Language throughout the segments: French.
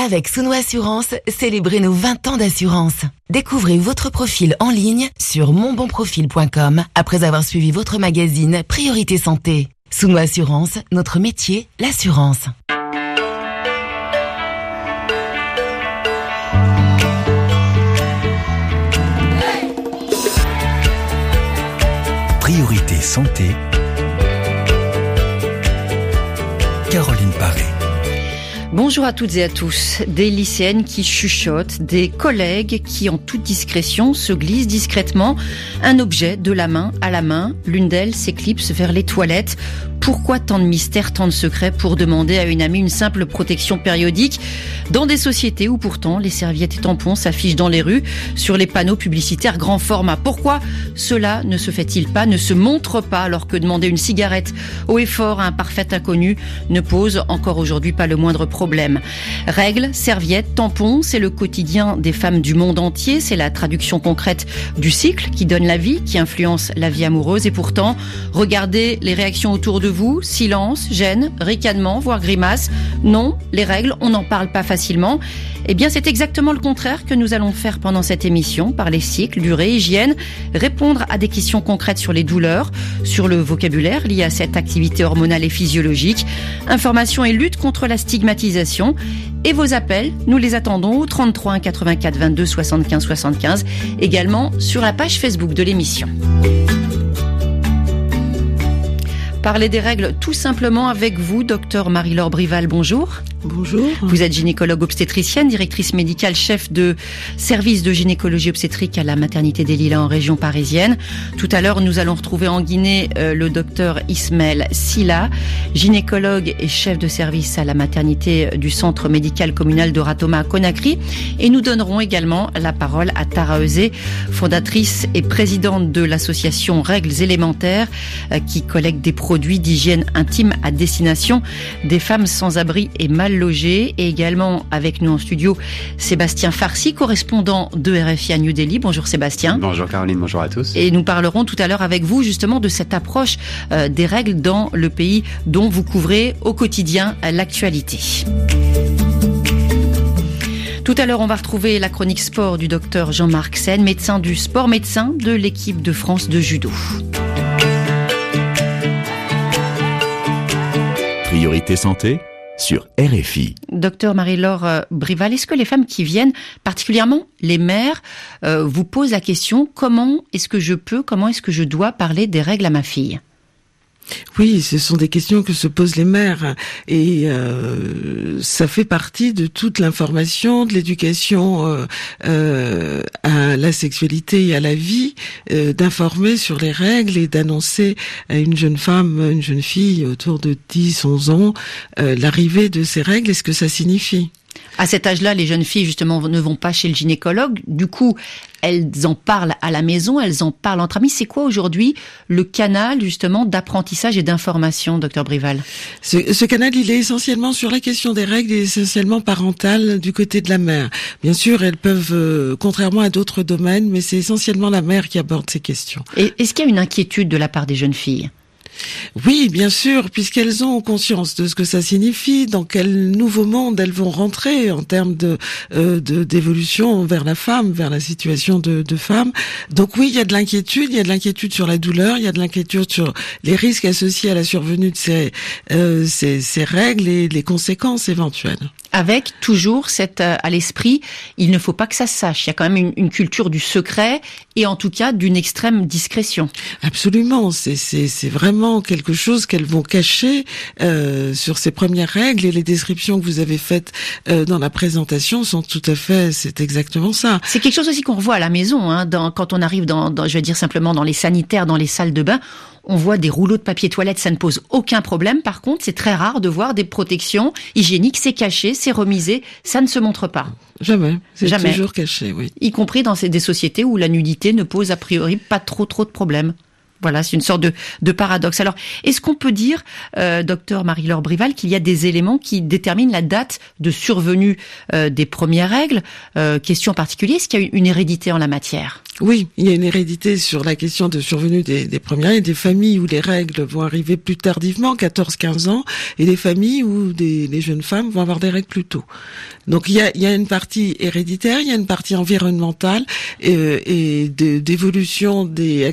Avec Souno Assurance, célébrez nos 20 ans d'assurance. Découvrez votre profil en ligne sur monbonprofil.com après avoir suivi votre magazine Priorité Santé. Souno Assurance, notre métier, l'assurance. Priorité Santé. Caroline Paré. Bonjour à toutes et à tous. Des lycéennes qui chuchotent, des collègues qui, en toute discrétion, se glissent discrètement un objet de la main à la main. L'une d'elles s'éclipse vers les toilettes. Pourquoi tant de mystères, tant de secrets pour demander à une amie une simple protection périodique dans des sociétés où pourtant les serviettes et tampons s'affichent dans les rues sur les panneaux publicitaires grand format? Pourquoi cela ne se fait-il pas, ne se montre pas, alors que demander une cigarette haut et fort à un parfait inconnu ne pose encore aujourd'hui pas le moindre problème? Règles, serviettes, tampons, c'est le quotidien des femmes du monde entier. C'est la traduction concrète du cycle qui donne la vie, qui influence la vie amoureuse. Et pourtant, regardez les réactions autour de vous, silence, gêne, ricanement, voire grimace. Non, les règles, on n'en parle pas facilement. Eh bien, c'est exactement le contraire que nous allons faire pendant cette émission. Parler cycle, durée, hygiène, répondre à des questions concrètes sur les douleurs, sur le vocabulaire lié à cette activité hormonale et physiologique, information et lutte contre la stigmatisation. Et vos appels, nous les attendons au 33 1 84 22 75 75, également sur la page Facebook de l'émission. Parler des règles tout simplement avec vous, docteur Marie-Laure Brival, bonjour. Bonjour. Vous êtes gynécologue obstétricienne, directrice médicale, chef de service de gynécologie obstétrique à la maternité des Lilas en région parisienne. Tout à l'heure, nous allons retrouver en Guinée le docteur Ismaël Silla, gynécologue et chef de service à la maternité du centre médical communal de Ratoma à Conakry. Et nous donnerons également la parole à Tara Euzé, fondatrice et présidente de l'association Règles élémentaires qui collecte des produits d'hygiène intime à destination des femmes sans abri et mal logées. Et également avec nous en studio Sébastien Farsi, correspondant de RFI à New Delhi. Bonjour Sébastien. Bonjour Caroline, bonjour à tous. Et nous parlerons tout à l'heure avec vous justement de cette approche des règles dans le pays dont vous couvrez au quotidien l'actualité. Tout à l'heure, on va retrouver la chronique sport du docteur Jean-Marc Sen, médecin du sport, médecin de l'équipe de France de judo. Priorité Santé sur RFI. Docteur Marie-Laure Brival, est-ce que les femmes qui viennent, particulièrement les mères, vous posent la question comment est-ce que je dois parler des règles à ma fille ? Oui, ce sont des questions que se posent les mères et ça fait partie de toute l'information, de l'éducation à la sexualité et à la vie, d'informer sur les règles et d'annoncer à une jeune femme, une jeune fille autour de 10-11 ans l'arrivée de ces règles et ce que ça signifie. À cet âge-là, les jeunes filles, justement, ne vont pas chez le gynécologue. Du coup, elles en parlent à la maison, elles en parlent entre amis. C'est quoi aujourd'hui le canal, justement, d'apprentissage et d'information, docteur Brival ? Ce canal, il est essentiellement sur la question des règles et essentiellement parental du côté de la mère. Bien sûr, elles peuvent, contrairement à d'autres domaines, mais c'est essentiellement la mère qui aborde ces questions. Et est-ce qu'il y a une inquiétude de la part des jeunes filles ? Oui, bien sûr, puisqu'elles ont conscience de ce que ça signifie, dans quel nouveau monde elles vont rentrer en termes d'évolution vers la femme, vers la situation de femme. Donc oui, il y a de l'inquiétude sur la douleur, il y a de l'inquiétude sur les risques associés à la survenue de ces règles et les conséquences éventuelles. Avec toujours à l'esprit, il ne faut pas que ça se sache. Il y a quand même une culture du secret et en tout cas d'une extrême discrétion. Absolument, c'est vraiment quelque chose qu'elles vont cacher sur ces premières règles et les descriptions que vous avez faites dans la présentation sont tout à fait, c'est exactement ça. C'est quelque chose aussi qu'on revoit à la maison, hein, quand on arrive je vais dire simplement dans les sanitaires, dans les salles de bain. On voit des rouleaux de papier toilette, ça ne pose aucun problème. Par contre, c'est très rare de voir des protections hygiéniques, c'est caché, c'est remisé, ça ne se montre pas. Jamais, c'est toujours caché, oui. Y compris dans des sociétés où la nudité ne pose a priori pas trop de problèmes. Voilà, c'est une sorte de paradoxe. Alors, est-ce qu'on peut dire, docteur Marie-Laure Brival, qu'il y a des éléments qui déterminent la date de survenue des premières règles? Question en particulier, est-ce qu'il y a une hérédité en la matière? Oui, il y a une hérédité sur la question de survenue des premières règles, des familles où les règles vont arriver plus tardivement, 14-15 ans, et des familles où les jeunes femmes vont avoir des règles plus tôt. Donc il y a une partie héréditaire, il y a une partie environnementale et d'évolution de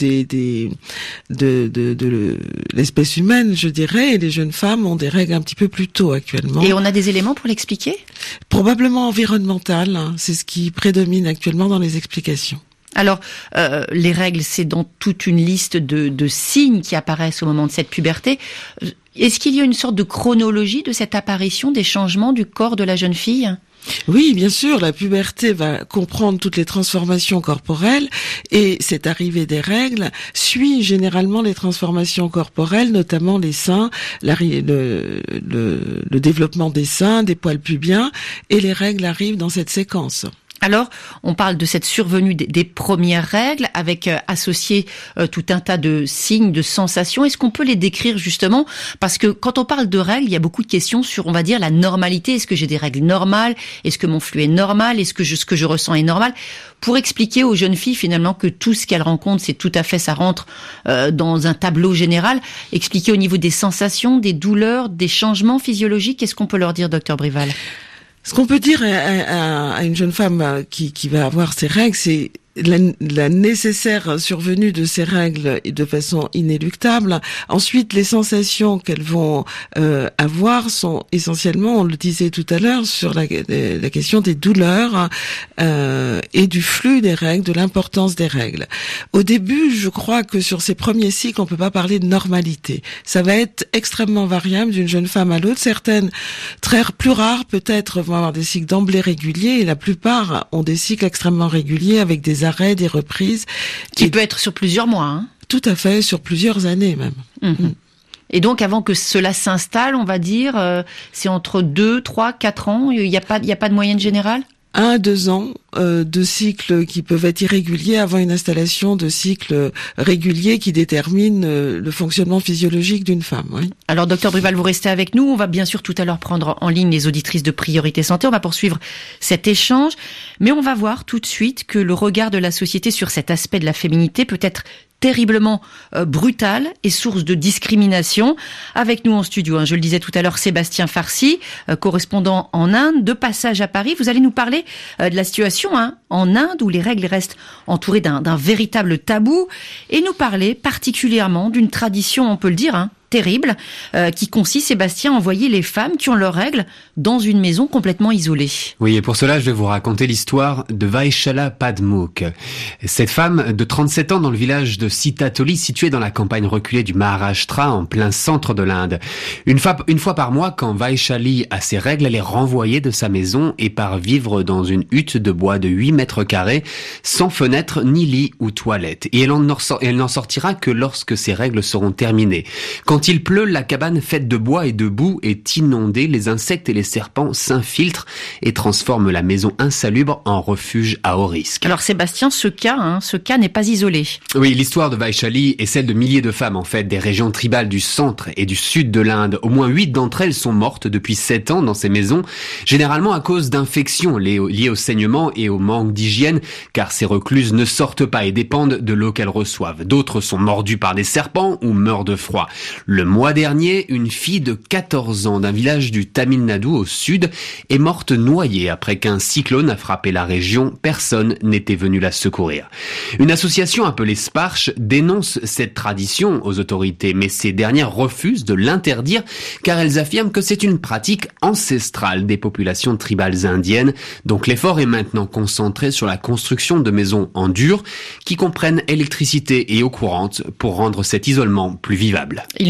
l'espèce humaine, je dirais, et les jeunes femmes ont des règles un petit peu plus tôt actuellement. Et on a des éléments pour l'expliquer? Probablement environnemental, hein, c'est ce qui prédomine actuellement dans les explications. Alors, les règles, c'est dans toute une liste de signes qui apparaissent au moment de cette puberté. Est-ce qu'il y a une sorte de chronologie de cette apparition des changements du corps de la jeune fille ? Oui, bien sûr, la puberté va comprendre toutes les transformations corporelles et cette arrivée des règles suit généralement les transformations corporelles, notamment les seins, le développement des seins, des poils pubiens, et les règles arrivent dans cette séquence. Alors, on parle de cette survenue des premières règles avec associé tout un tas de signes, de sensations. Est-ce qu'on peut les décrire justement? Parce que quand on parle de règles, il y a beaucoup de questions sur, on va dire, la normalité. Est-ce que j'ai des règles normales? Est-ce que mon flux est normal? Est-ce que ce que je ressens est normal? Pour expliquer aux jeunes filles finalement que tout ce qu'elles rencontrent, c'est tout à fait, ça rentre dans un tableau général. Expliquer au niveau des sensations, des douleurs, des changements physiologiques. Qu'est-ce qu'on peut leur dire, docteur Brival? Ce qu'on peut dire à une jeune femme qui va avoir ses règles, c'est la nécessaire survenue de ces règles de façon inéluctable. Ensuite, les sensations qu'elles vont avoir sont essentiellement, on le disait tout à l'heure, sur la question des douleurs et du flux des règles, de l'importance des règles. Au début, je crois que sur ces premiers cycles, on peut pas parler de normalité. Ça va être extrêmement variable d'une jeune femme à l'autre. Certaines, plus rares peut-être, vont avoir des cycles d'emblée réguliers et la plupart ont des cycles extrêmement réguliers avec des arrêts, des reprises. Qui peut être sur plusieurs mois, hein. Tout à fait, sur plusieurs années même. Mmh. Et donc, avant que cela s'installe, on va dire, c'est entre 2, 3, 4 ans, il n'y a pas de moyenne générale? 1 à 2 ans de cycles qui peuvent être irréguliers avant une installation de cycles réguliers qui déterminent le fonctionnement physiologique d'une femme. Oui. Alors, docteur Brival, vous restez avec nous. On va bien sûr tout à l'heure prendre en ligne les auditrices de Priorité Santé. On va poursuivre cet échange. Mais on va voir tout de suite que le regard de la société sur cet aspect de la féminité peut être terriblement brutal et source de discrimination. Avec nous en studio, je le disais tout à l'heure, Sébastien Farcy, correspondant en Inde, de passage à Paris. Vous allez nous parler de la situation en Inde où les règles restent entourées d'un véritable tabou et nous parler particulièrement d'une tradition, on peut le dire, terrible, qui consiste, Sébastien, à envoyer les femmes qui ont leurs règles dans une maison complètement isolée. Oui, et pour cela, je vais vous raconter l'histoire de Vaishala Padmukh. Cette femme de 37 ans dans le village de Sitatoli, situé dans la campagne reculée du Maharashtra, en plein centre de l'Inde. Une fois par mois, quand Vaishali a ses règles, elle est renvoyée de sa maison et part vivre dans une hutte de bois de 8 mètres carrés, sans fenêtre, ni lit ou toilette. Et elle n'en sortira que lorsque ses règles seront terminées. Quand il pleut, la cabane faite de bois et de boue est inondée, les insectes et les serpents s'infiltrent et transforment la maison insalubre en refuge à haut risque. Alors Sébastien, ce cas n'est pas isolé. Oui, l'histoire de Vaishali est celle de milliers de femmes, en fait, des régions tribales du centre et du sud de l'Inde. Au moins 8 d'entre elles sont mortes depuis 7 ans dans ces maisons, généralement à cause d'infections liées au saignement et au manque d'hygiène, car ces recluses ne sortent pas et dépendent de l'eau qu'elles reçoivent. D'autres sont mordues par des serpents ou meurent de froid. Le mois dernier, une fille de 14 ans d'un village du Tamil Nadu au sud est morte noyée après qu'un cyclone a frappé la région. Personne n'était venu la secourir. Une association appelée Sparsh dénonce cette tradition aux autorités, mais ces dernières refusent de l'interdire car elles affirment que c'est une pratique ancestrale des populations tribales indiennes. Donc l'effort est maintenant concentré sur la construction de maisons en dur qui comprennent électricité et eau courante pour rendre cet isolement plus vivable. Il ne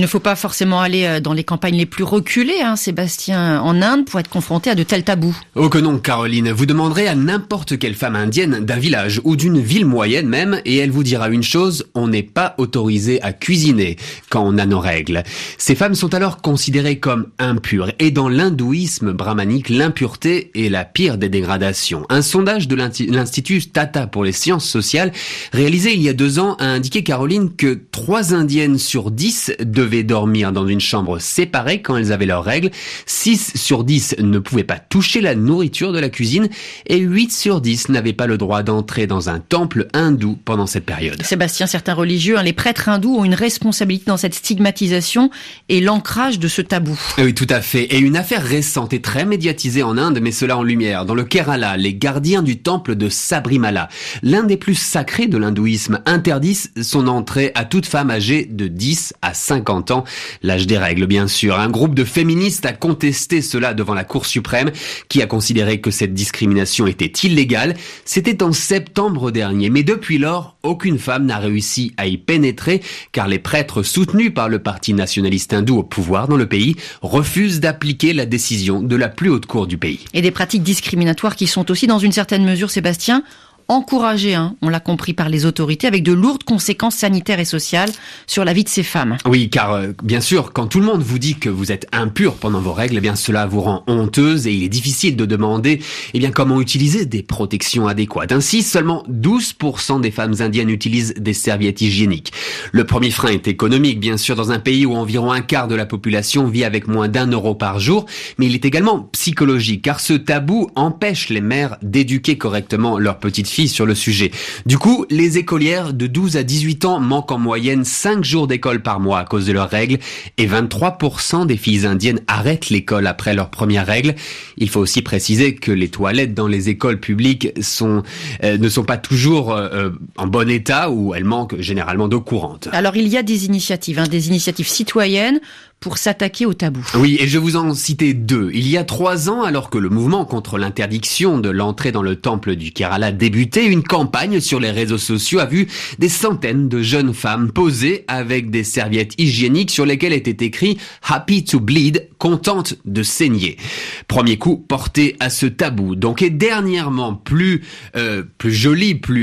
faut pas forcément aller dans les campagnes les plus reculées, Sébastien, en Inde, pour être confronté à de tels tabous. Oh que non, Caroline. Vous demanderez à n'importe quelle femme indienne d'un village ou d'une ville moyenne même, et elle vous dira une chose, on n'est pas autorisé à cuisiner quand on a nos règles. Ces femmes sont alors considérées comme impures, et dans l'hindouisme brahmanique, l'impureté est la pire des dégradations. Un sondage de l'Institut Tata pour les sciences sociales, réalisé il y a 2 ans, a indiqué, Caroline, que 3 indiennes sur 10 devaient dormir dans une chambre séparée quand elles avaient leurs règles, 6 sur 10 ne pouvaient pas toucher la nourriture de la cuisine, et 8 sur 10 n'avaient pas le droit d'entrer dans un temple hindou pendant cette période. Sébastien, certains religieux, les prêtres hindous ont une responsabilité dans cette stigmatisation et l'ancrage de ce tabou. Oui, tout à fait. Et une affaire récente et très médiatisée en Inde met cela en lumière. Dans le Kerala, les gardiens du temple de Sabrimala, l'un des plus sacrés de l'hindouisme, interdisent son entrée à toute femme âgée de 10 à 50 ans, l'âge des règles bien sûr. Un groupe de féministes a contesté cela devant la Cour suprême, qui a considéré que cette discrimination était illégale. C'était en septembre dernier, mais depuis lors, aucune femme n'a réussi à y pénétrer, car les prêtres soutenus par le parti nationaliste hindou au pouvoir dans le pays refusent d'appliquer la décision de la plus haute cour du pays. Et des pratiques discriminatoires qui sont aussi, dans une certaine mesure, Sébastien, encouragé, on l'a compris, par les autorités, avec de lourdes conséquences sanitaires et sociales sur la vie de ces femmes. Oui, car bien sûr, quand tout le monde vous dit que vous êtes impur pendant vos règles, eh bien cela vous rend honteuse et il est difficile de demander comment utiliser des protections adéquates. Ainsi, seulement 12% des femmes indiennes utilisent des serviettes hygiéniques. Le premier frein est économique, bien sûr, dans un pays où environ un quart de la population vit avec moins d'€1 par jour, mais il est également psychologique, car ce tabou empêche les mères d'éduquer correctement leurs petites filles sur le sujet. Du coup, les écolières de 12 à 18 ans manquent en moyenne 5 jours d'école par mois à cause de leurs règles et 23% des filles indiennes arrêtent l'école après leurs premières règles. Il faut aussi préciser que les toilettes dans les écoles publiques ne sont pas toujours en bon état ou elles manquent généralement d'eau courante. Alors il y a des initiatives citoyennes pour s'attaquer au tabou. Oui, et je vous en citais 2. Il y a 3 ans, alors que le mouvement contre l'interdiction de l'entrée dans le temple du Kerala débutait, une campagne sur les réseaux sociaux a vu des centaines de jeunes femmes poser avec des serviettes hygiéniques sur lesquelles était écrit « Happy to bleed », contente de saigner. Premier coup porté à ce tabou. Donc, et dernièrement, plus joli, plus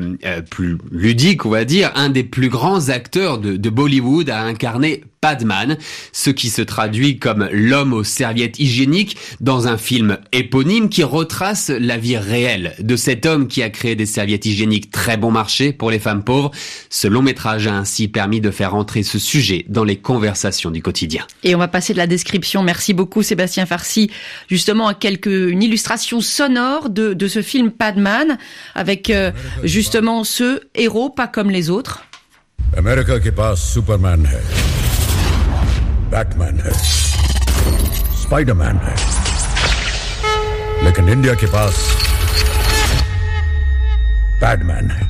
ludique, on va dire, un des plus grands acteurs de Bollywood a incarné Padman, ce qui se traduit comme l'homme aux serviettes hygiéniques dans un film éponyme qui retrace la vie réelle de cet homme qui a créé des serviettes hygiéniques très bon marché pour les femmes pauvres. Ce long métrage a ainsi permis de faire entrer ce sujet dans les conversations du quotidien. Et on va passer de la description, merci beaucoup Sébastien Farcy, justement à une illustration sonore de ce film Padman, avec justement ce héros pas comme les autres. America के पास Superman है, Batman है, Spiderman है, लेकिन इंडिया के पास पैडमैन है.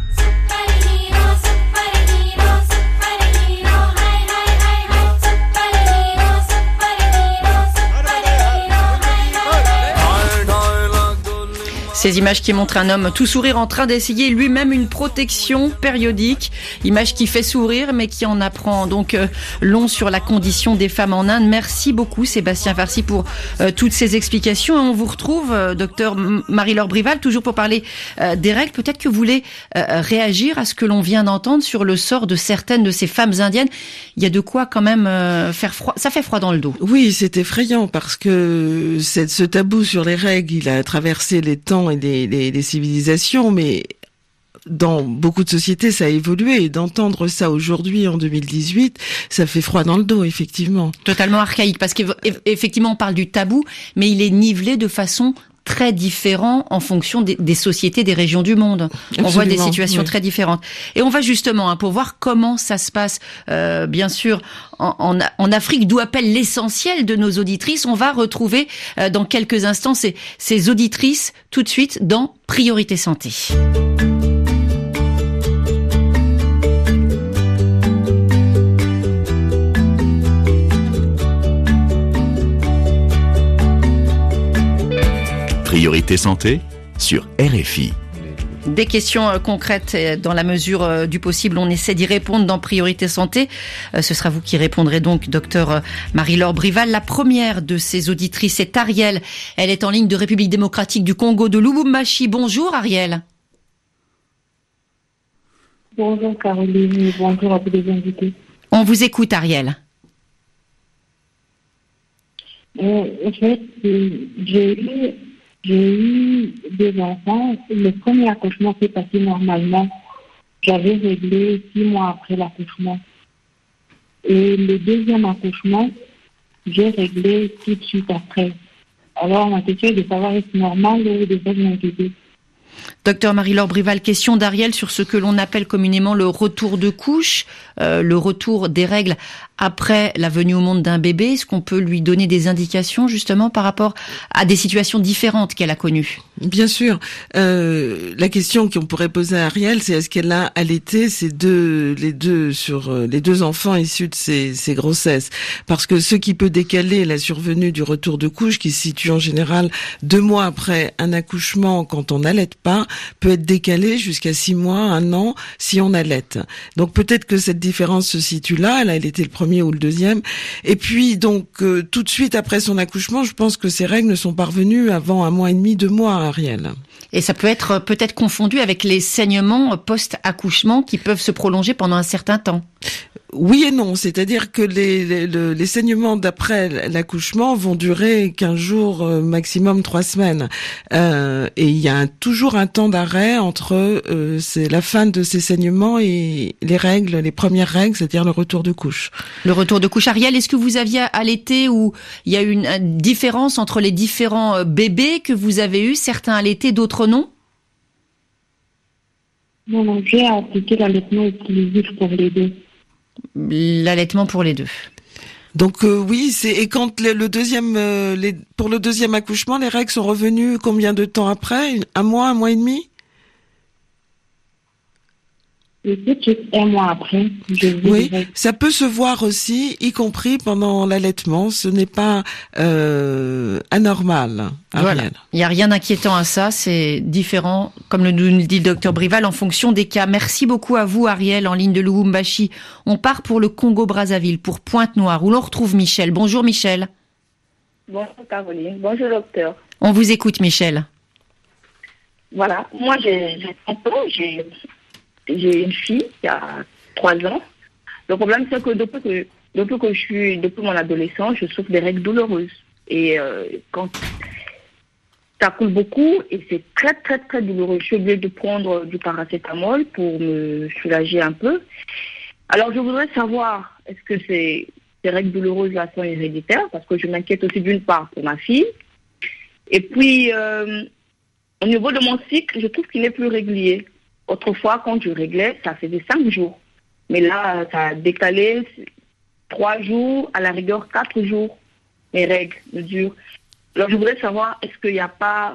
Ces images qui montrent un homme tout sourire en train d'essayer lui-même une protection périodique. Image qui fait sourire mais qui en apprend donc long sur la condition des femmes en Inde. Merci beaucoup Sébastien Farcy pour toutes ces explications. Et on vous retrouve, docteur Marie-Laure Brival, toujours pour parler des règles. Peut-être que vous voulez réagir à ce que l'on vient d'entendre sur le sort de certaines de ces femmes indiennes. Il y a de quoi quand même faire froid. Ça fait froid dans le dos. Oui, c'est effrayant parce que ce tabou sur les règles, il a traversé les temps et les civilisations, mais dans beaucoup de sociétés, ça a évolué. Et d'entendre ça aujourd'hui, en 2018, ça fait froid dans le dos, effectivement. Totalement archaïque, parce qu'effectivement, on parle du tabou, mais il est nivelé de façon très différente en fonction des sociétés, des régions du monde. Absolument, on voit des situations oui. très différentes. Et on va justement, pour voir comment ça se passe, bien sûr, en Afrique, d'où appelle l'essentiel de nos auditrices. On va retrouver dans quelques instants ces auditrices tout de suite dans Priorité Santé. Priorité Santé sur RFI. Des questions concrètes dans la mesure du possible. On essaie d'y répondre dans Priorité Santé. Ce sera vous qui répondrez donc, docteur Marie-Laure Brival. La première de ces auditrices est Ariel. Elle est en ligne de République démocratique du Congo de Lubumbashi. Bonjour Ariel. Bonjour Caroline et bonjour à tous les invités. On vous écoute Ariel. En fait, j'ai eu des enfants. Le premier accouchement s'est passé normalement. J'avais réglé 6 mois après l'accouchement. Et le deuxième accouchement, j'ai réglé tout de suite après. Alors, ma question est de savoir si c'est normal ou devrais-je m'inquiéter. Docteur Marie-Laure Brival, question d'Ariel sur ce que l'on appelle communément le retour de couche, le retour des règles après la venue au monde d'un bébé. Est-ce qu'on peut lui donner des indications justement par rapport à des situations différentes qu'elle a connues? Bien sûr. La question qu'on pourrait poser à Ariel, c'est est-ce qu'elle a allaité les deux enfants issus de ces grossesses? Parce que ce qui peut décaler la survenue du retour de couche, qui se situe en général 2 mois après un accouchement quand on n'allaite pas, peut être décalé jusqu'à 6 mois, 1 an si on allaite. Donc peut-être que cette différence se situe là. Elle a allaité le premier ou le deuxième. Et puis donc tout de suite après son accouchement, je pense que ces règles ne sont pas revenues avant 1 mois et demi, 2 mois, Ariel. Et ça peut être peut-être confondu avec les saignements post-accouchement qui peuvent se prolonger pendant un certain temps. Oui et non, c'est-à-dire que les saignements d'après l'accouchement vont durer 15 jours, maximum 3 semaines. Et il y a toujours un temps d'arrêt entre c'est la fin de ces saignements et les premières règles, c'est-à-dire le retour de couche. Le retour de couche. Ariel, est-ce que vous aviez allaité ou il y a eu une différence entre les différents bébés que vous avez eus, certains allaités, d'autres non? Non, j'ai appliqué l'allaitement exclusif pour les deux. L'allaitement pour les deux. Donc oui, et quand pour le deuxième accouchement, les règles sont revenues combien de temps après? 1 mois, 1 mois et demi? Peut-être 1 mois après. Oui, ça peut se voir aussi, y compris pendant l'allaitement. Ce n'est pas anormal. Voilà. Il n'y a rien d'inquiétant à ça. C'est différent, comme nous le dit le docteur Brival, en fonction des cas. Merci beaucoup à vous, Ariel, en ligne de Lubumbashi. On part pour le Congo-Brazzaville, pour Pointe-Noire, où l'on retrouve Michel. Bonjour, Michel. Bonjour, Caroline. Bonjour, docteur. On vous écoute, Michel. Voilà. Moi, j'ai 30 ans. J'ai une fille qui a 3 ans. Le problème, c'est que depuis mon adolescence, je souffre des règles douloureuses. Et quand ça coule beaucoup, et c'est très, très, très douloureux. Je suis obligée de prendre du paracétamol pour me soulager un peu. Alors, je voudrais savoir, est-ce que ces règles douloureuses-là sont héréditaires? Parce que je m'inquiète aussi d'une part pour ma fille. Et puis, au niveau de mon cycle, je trouve qu'il est plus régulier. Autrefois, quand je réglais, ça faisait 5 jours. Mais là, ça a décalé 3 jours, à la rigueur 4 jours. Mes règles durent. Alors, je voudrais savoir, est-ce qu'il n'y a pas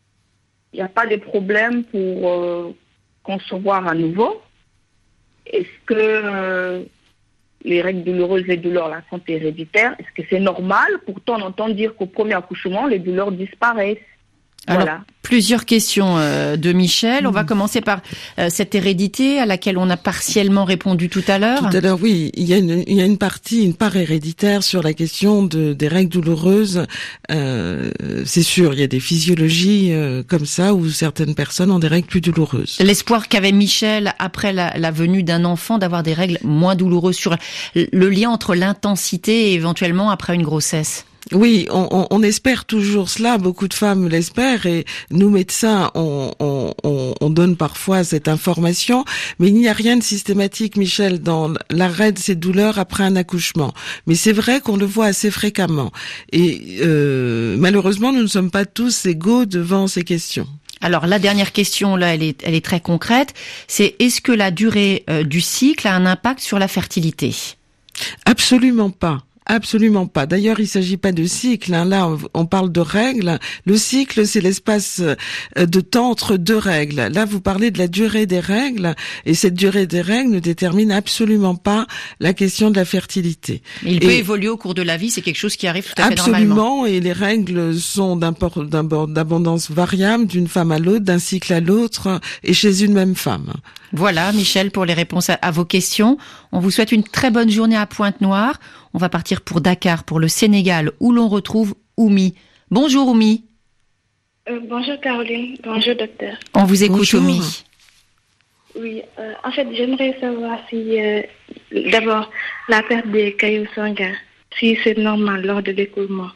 de problème pour concevoir à nouveau? Est-ce que les règles douloureuses, les douleurs là, sont héréditaires? Est-ce que c'est normal? Pourtant, on entend dire qu'au premier accouchement, les douleurs disparaissent. Alors, voilà. Plusieurs questions de Michel. On va commencer par cette hérédité à laquelle on a partiellement répondu tout à l'heure. Tout à l'heure, oui. Il y a une part héréditaire sur la question des règles douloureuses. C'est sûr, il y a des physiologies comme ça où certaines personnes ont des règles plus douloureuses. L'espoir qu'avait Michel après la venue d'un enfant d'avoir des règles moins douloureuses, sur le lien entre l'intensité et éventuellement après une grossesse. Oui, on espère toujours cela, beaucoup de femmes l'espèrent et nous médecins on donne parfois cette information, mais il n'y a rien de systématique, Michel, dans l'arrêt de ces douleurs après un accouchement. Mais c'est vrai qu'on le voit assez fréquemment et malheureusement nous ne sommes pas tous égaux devant ces questions. Alors la dernière question là, elle est très concrète, c'est est-ce que la durée du cycle a un impact sur la fertilité? Absolument pas. Absolument pas. D'ailleurs, il s'agit pas de cycle. Là, on parle de règles. Le cycle, c'est l'espace de temps entre deux règles. Là, vous parlez de la durée des règles, et cette durée des règles ne détermine absolument pas la question de la fertilité. Il peut évoluer au cours de la vie, c'est quelque chose qui arrive tout à fait normalement. Absolument, et les règles sont d'abondance variable d'une femme à l'autre, d'un cycle à l'autre, et chez une même femme. Voilà, Michel, pour les réponses à vos questions. On vous souhaite une très bonne journée à Pointe-Noire. On va partir pour Dakar, pour le Sénégal, où l'on retrouve Oumi. Bonjour Oumi. Bonjour Caroline, bonjour docteur. On vous écoute Oumi. Oui, en fait, j'aimerais savoir si, d'abord, la perte des caillots sanguins, si c'est normal lors de l'écoulement.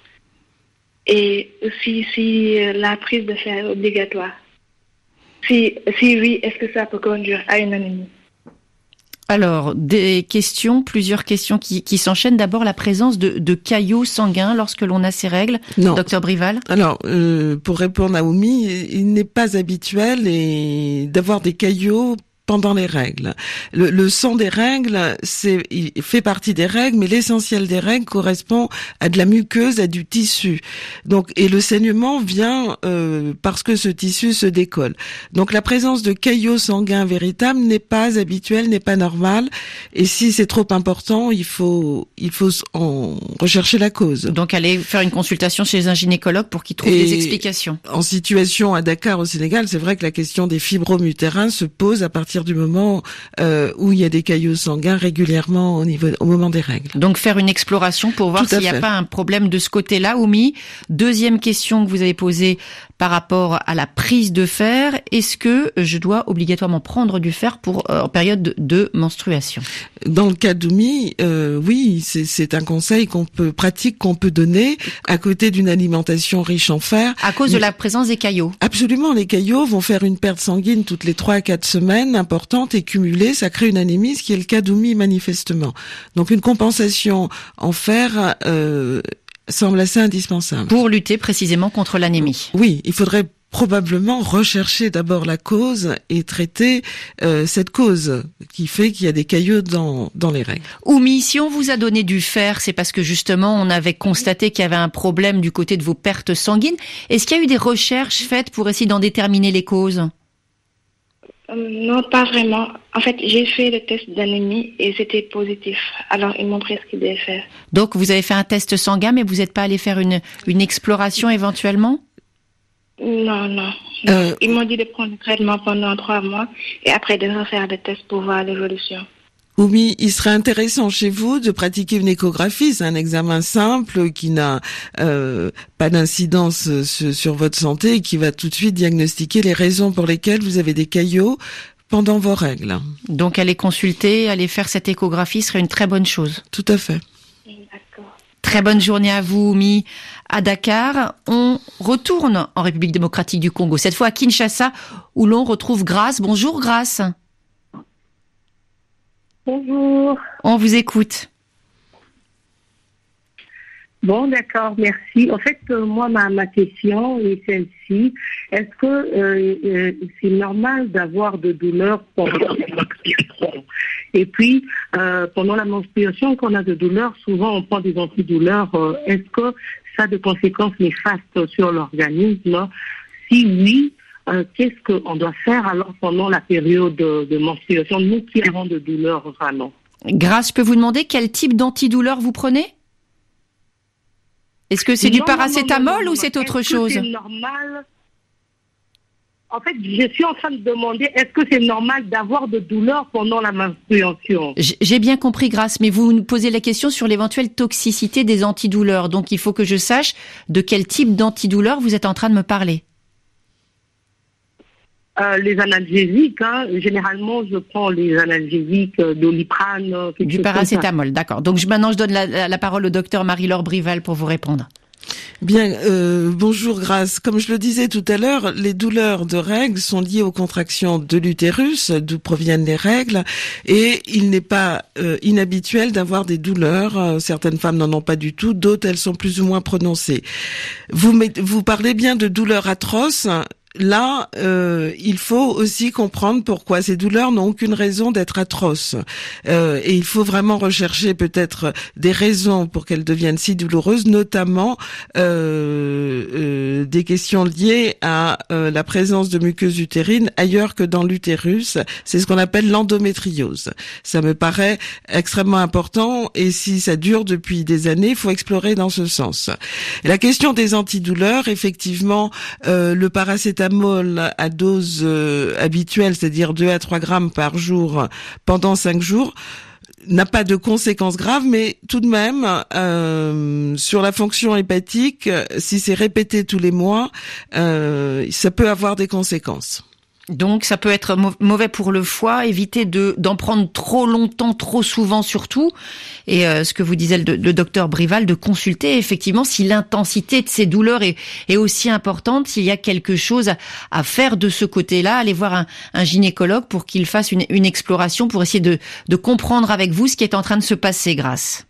Et aussi si la prise de fer est obligatoire. Si oui, est-ce que ça peut conduire à une anémie? Alors, plusieurs questions qui s'enchaînent. D'abord, la présence de caillots sanguins lorsque l'on a ses règles. Non. Docteur Brival. Alors, pour répondre à Oumi, il n'est pas habituel d'avoir des caillots pendant les règles. Le sang des règles, il fait partie des règles, mais l'essentiel des règles correspond à de la muqueuse, à du tissu. Donc, et le saignement vient parce que ce tissu se décolle. Donc, la présence de caillots sanguins véritables n'est pas habituelle, n'est pas normale. Et si c'est trop important, il faut en rechercher la cause. Donc, aller faire une consultation chez un gynécologue pour qu'il trouve des explications. En situation à Dakar, au Sénégal, c'est vrai que la question des fibromes utérins se pose à partir du moment où il y a des caillots sanguins régulièrement au moment des règles. Donc faire une exploration pour voir s'il n'y a pas un problème de ce côté-là. Oumi, deuxième question que vous avez posée par rapport à la prise de fer. Est-ce que je dois obligatoirement prendre du fer en période de menstruation? Dans le cas d'Oumi, oui, c'est un conseil qu'on peut donner à côté d'une alimentation riche en fer. À cause de la présence des caillots? Absolument, les caillots vont faire une perte sanguine toutes les 3 à 4 semaines importante et cumulée, ça crée une anémie, ce qui est le cas d'Oumi manifestement. Donc une compensation en fer semble assez indispensable. Pour lutter précisément contre l'anémie. Oui, il faudrait probablement rechercher d'abord la cause et traiter cette cause qui fait qu'il y a des caillots dans les règles. Oumi, si on vous a donné du fer, c'est parce que justement on avait constaté qu'il y avait un problème du côté de vos pertes sanguines. Est-ce qu'il y a eu des recherches faites pour essayer d'en déterminer les causes? Non, pas vraiment. En fait, j'ai fait le test d'anémie et c'était positif. Alors, ils m'ont prescrit des fer. Donc, vous avez fait un test sanguin, mais vous n'êtes pas allé faire une exploration éventuellement? Non. Ils m'ont dit de prendre le traitement pendant 3 mois et après de refaire des tests pour voir l'évolution. Oumi, il serait intéressant chez vous de pratiquer une échographie. C'est un examen simple qui n'a pas d'incidence sur votre santé et qui va tout de suite diagnostiquer les raisons pour lesquelles vous avez des caillots pendant vos règles. Donc aller consulter, aller faire cette échographie serait une très bonne chose. Tout à fait. D'accord. Très bonne journée à vous, Oumi. À Dakar, on retourne en République démocratique du Congo, cette fois à Kinshasa, où l'on retrouve Grace. Bonjour Grace. Bonjour. On vous écoute. Bon, d'accord, merci. En fait, moi, ma question est celle-ci. Est-ce que c'est normal d'avoir de douleurs pendant la menstruation? Et puis, pendant la menstruation, quand on a de douleurs, souvent on prend des antidouleurs. Est-ce que ça a des conséquences néfastes sur l'organisme? Si oui, qu'est-ce qu'on doit faire alors pendant la période de menstruation, nous qui avons de douleurs vraiment? Grace, je peux vous demander quel type d'antidouleur vous prenez? Est-ce que c'est du paracétamol ou c'est autre chose? C'est normal. En fait, je suis en train de demander, est-ce que c'est normal d'avoir de douleurs pendant la menstruation? J'ai bien compris, Grace, mais vous nous posez la question sur l'éventuelle toxicité des antidouleurs. Donc, il faut que je sache de quel type d'antidouleur vous êtes en train de me parler. Les analgésiques, généralement, je prends les analgésiques, Doliprane. Du paracétamol, d'accord. Donc, maintenant, je donne la parole au docteur Marie-Laure Brival pour vous répondre. Bien, bonjour Grace. Comme je le disais tout à l'heure, les douleurs de règles sont liées aux contractions de l'utérus, d'où proviennent les règles, et il n'est pas inhabituel d'avoir des douleurs. Certaines femmes n'en ont pas du tout, d'autres elles sont plus ou moins prononcées. Vous parlez bien de douleurs atroces. là, il faut aussi comprendre pourquoi ces douleurs n'ont aucune raison d'être atroces. Et il faut vraiment rechercher peut-être des raisons pour qu'elles deviennent si douloureuses, notamment des questions liées à la présence de muqueuses utérines ailleurs que dans l'utérus. C'est ce qu'on appelle l'endométriose. Ça me paraît extrêmement important, et si ça dure depuis des années, il faut explorer dans ce sens. Et la question des antidouleurs, effectivement, le paracétamol à dose habituelle, c'est-à-dire 2 à 3 grammes par jour pendant 5 jours, n'a pas de conséquences graves, mais tout de même, sur la fonction hépatique, si c'est répété tous les mois, ça peut avoir des conséquences. Donc ça peut être mauvais pour le foie, éviter d'en prendre trop longtemps, trop souvent surtout. Et ce que vous disait le docteur Brival, de consulter effectivement si l'intensité de ces douleurs est aussi importante, s'il y a quelque chose à faire de ce côté-là, aller voir un gynécologue pour qu'il fasse une exploration, pour essayer de comprendre avec vous ce qui est en train de se passer, Grâce.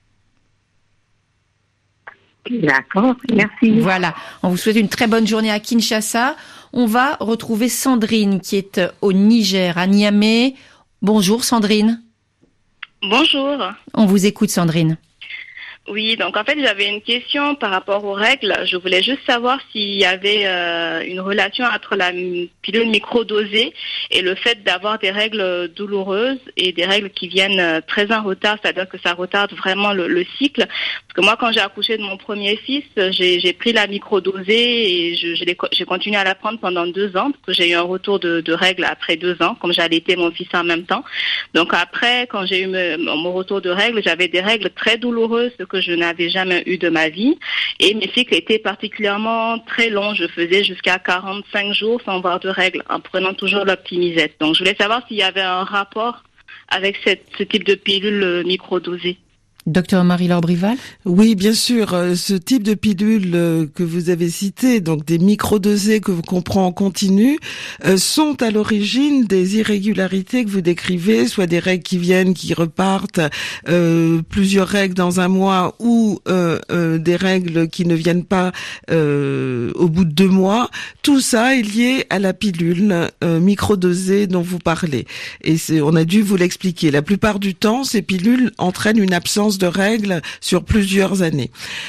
D'accord, merci. Voilà, on vous souhaite une très bonne journée à Kinshasa. On va retrouver Sandrine qui est au Niger, à Niamey. Bonjour Sandrine. Bonjour. On vous écoute Sandrine. Oui, donc en fait j'avais une question par rapport aux règles. Je voulais juste savoir s'il y avait une relation entre la pilule microdosée et le fait d'avoir des règles douloureuses et des règles qui viennent très en retard, c'est-à-dire que ça retarde vraiment le cycle. Parce que moi, quand j'ai accouché de mon premier fils, j'ai pris la microdosée et j'ai continué à la prendre pendant 2 ans, parce que j'ai eu un retour de règles après 2 ans, comme j'allaitais mon fils en même temps. Donc après, quand j'ai eu mon retour de règles, j'avais des règles très douloureuses que je n'avais jamais eu de ma vie. Et mes cycles étaient particulièrement très longs. Je faisais jusqu'à 45 jours sans voir de règles, en prenant toujours l'optimisette. Donc je voulais savoir s'il y avait un rapport avec ce type de pilule microdosée. Docteur Marie-Laure Brival? Oui, bien sûr. Ce type de pilule que vous avez cité, donc des microdosés qu'on prend en continu, sont à l'origine des irrégularités que vous décrivez, soit des règles qui viennent, qui repartent, plusieurs règles dans un mois, ou des règles qui ne viennent pas au bout de 2 mois. Tout ça est lié à la pilule microdosée dont vous parlez. Et on a dû vous l'expliquer. La plupart du temps, ces pilules entraînent une absence de règles sur plusieurs années.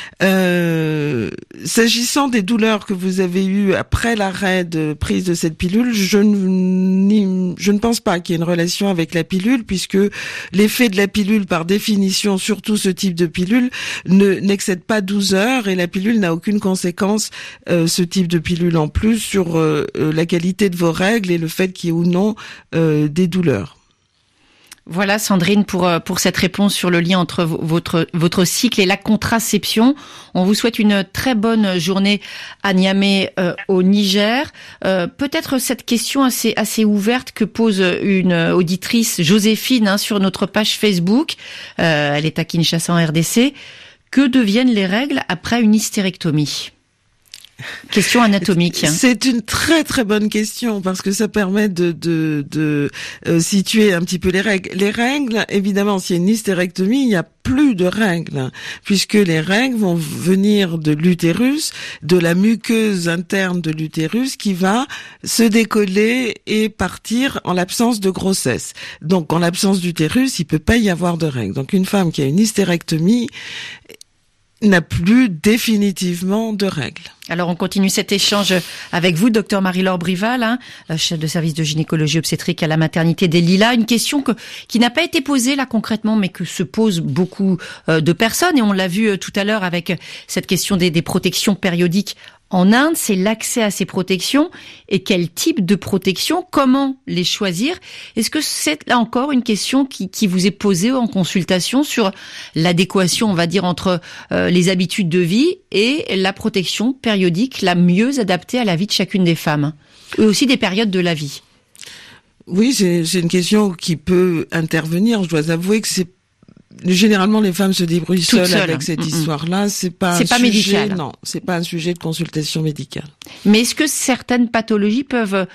S'agissant des douleurs que vous avez eues après l'arrêt de prise de cette pilule, je ne pense pas qu'il y ait une relation avec la pilule, puisque l'effet de la pilule, par définition, surtout ce type de pilule, n'excède pas 12 heures, et la pilule n'a aucune conséquence, ce type de pilule en plus, sur la qualité de vos règles et le fait qu'il y ait ou non des douleurs. Voilà Sandrine pour cette réponse sur le lien entre votre cycle et la contraception. On vous souhaite une très bonne journée à Niamey au Niger. Peut-être cette question assez ouverte que pose une auditrice, Joséphine, sur notre page Facebook. Elle est à Kinshasa en RDC. Que deviennent les règles après une hystérectomie ? Question anatomique. C'est une très très bonne question, parce que ça permet de situer un petit peu les règles. Les règles, évidemment, s'il y a une hystérectomie, il n'y a plus de règles, puisque les règles vont venir de l'utérus, de la muqueuse interne de l'utérus, qui va se décoller et partir en l'absence de grossesse. Donc, en l'absence d'utérus, il peut pas y avoir de règles. Donc, une femme qui a une hystérectomie n'a plus définitivement de règles. Alors on continue cet échange avec vous, docteur Marie-Laure Brival, chef de service de gynécologie obstétrique à la maternité des Lilas. Une question qui n'a pas été posée là concrètement, mais que se posent beaucoup de personnes, et on l'a vu tout à l'heure avec cette question des protections périodiques en Inde, c'est l'accès à ces protections et quel type de protection, comment les choisir. Est-ce que c'est là encore une question qui vous est posée en consultation sur l'adéquation, on va dire, entre les habitudes de vie et la protection périodique la mieux adaptée à la vie de chacune des femmes, et aussi des périodes de la vie? Oui, c'est une question qui peut intervenir. Je dois avouer que généralement, les femmes se débrouillent seules avec cette histoire-là. C'est pas un sujet médical. Non, c'est pas un sujet de consultation médicale. Mais est-ce que certaines pathologies peuvent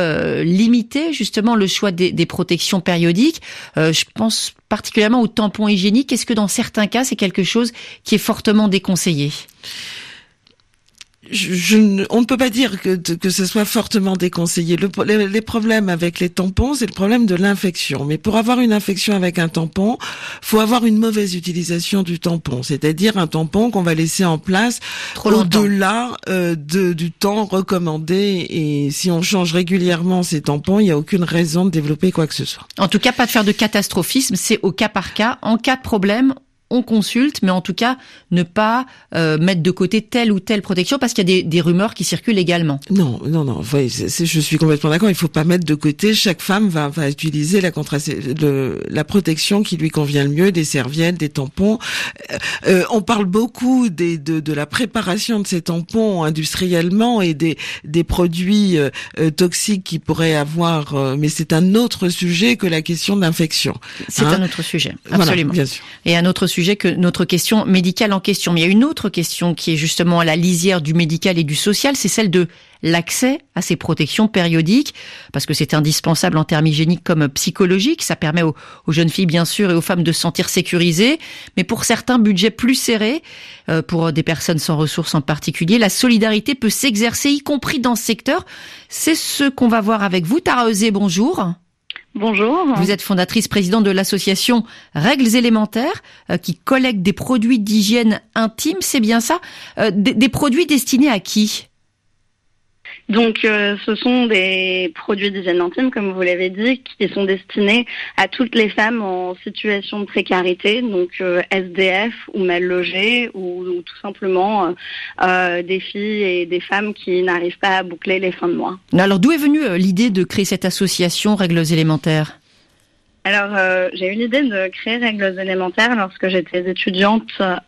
limiter justement le choix des protections périodiques? Je pense particulièrement aux tampons hygiéniques. Est-ce que dans certains cas, c'est quelque chose qui est fortement déconseillé? on ne peut pas dire que ce soit fortement déconseillé. Les problèmes avec les tampons, c'est le problème de l'infection. Mais pour avoir une infection avec un tampon, faut avoir une mauvaise utilisation du tampon, c'est-à-dire un tampon qu'on va laisser en place au-delà du temps recommandé. Et si on change régulièrement ces tampons, il n'y a aucune raison de développer quoi que ce soit. En tout cas, pas de faire de catastrophisme, c'est au cas par cas. En cas de problème, on consulte, mais en tout cas, ne pas mettre de côté telle ou telle protection, parce qu'il y a des rumeurs qui circulent également. Non. Je suis complètement d'accord. Il faut pas mettre de côté. Chaque femme va utiliser la protection qui lui convient le mieux, des serviettes, des tampons. On parle beaucoup de la préparation de ces tampons industriellement et des produits toxiques qui pourraient avoir, mais c'est un autre sujet que la question de l'infection. C'est un autre sujet, absolument. Voilà, bien sûr. Et un autre sujet que notre question médicale en question. Mais il y a une autre question qui est justement à la lisière du médical et du social, c'est celle de l'accès à ces protections périodiques, parce que c'est indispensable en termes hygiéniques comme psychologiques. Ça permet aux jeunes filles, bien sûr, et aux femmes de se sentir sécurisées. Mais pour certains budgets plus serrés, pour des personnes sans ressources en particulier, la solidarité peut s'exercer, y compris dans ce secteur. C'est ce qu'on va voir avec vous. Tara Euzé, bonjour. Bonjour. Vous êtes fondatrice, présidente de l'association Règles élémentaires qui collecte des produits d'hygiène intime, c'est bien ça? Des produits destinés à qui? Donc, ce sont des produits d'hygiène intime, comme vous l'avez dit, qui sont destinés à toutes les femmes en situation de précarité, donc SDF ou mal logées, ou tout simplement des filles et des femmes qui n'arrivent pas à boucler les fins de mois. Alors, d'où est venue l'idée de créer cette association Règles élémentaires ? Alors, j'ai eu l'idée de créer Règles élémentaires lorsque j'étais étudiante